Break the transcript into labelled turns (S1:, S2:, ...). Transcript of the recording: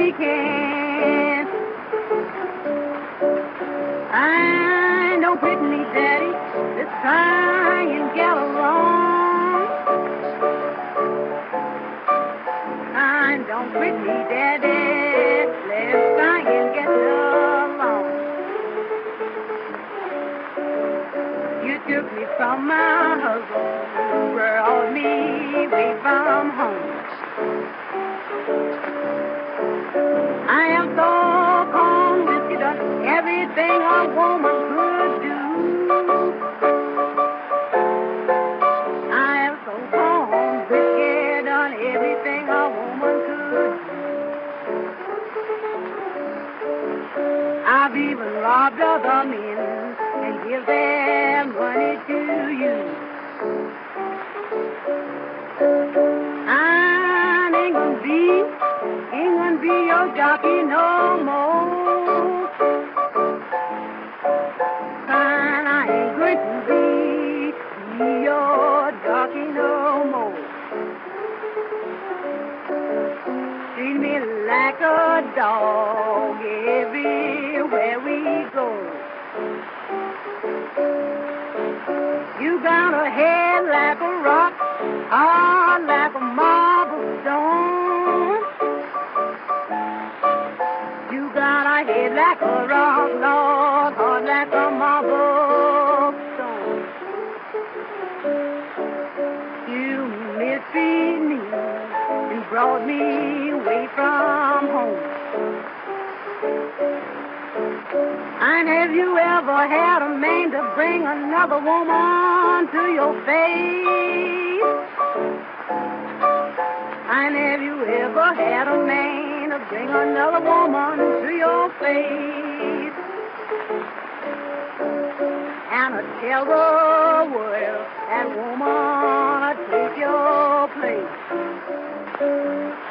S1: can. I don't quit me, Daddy. Let's try and get along. I don't quit me, Daddy. Let's try and get along. You took me from my husband, brought me away from home. I am so gone with you, done everything a woman could do. I am so gone with you, done everything a woman could do. I've even robbed other men and give them money to you. I ain't gonna be your jockey no more. Son, I ain't going to be your jockey no more. Treat me like a dog everywhere we go. You got a head like a rock, heart like a marble stone. You got a head like a rock, Lord, heart like a marble stone. You mistreated me and brought me away from home. And have you ever had a man to bring another woman to your face? And have you ever had a man to bring another woman to your face? And to tell the world that woman will take your place.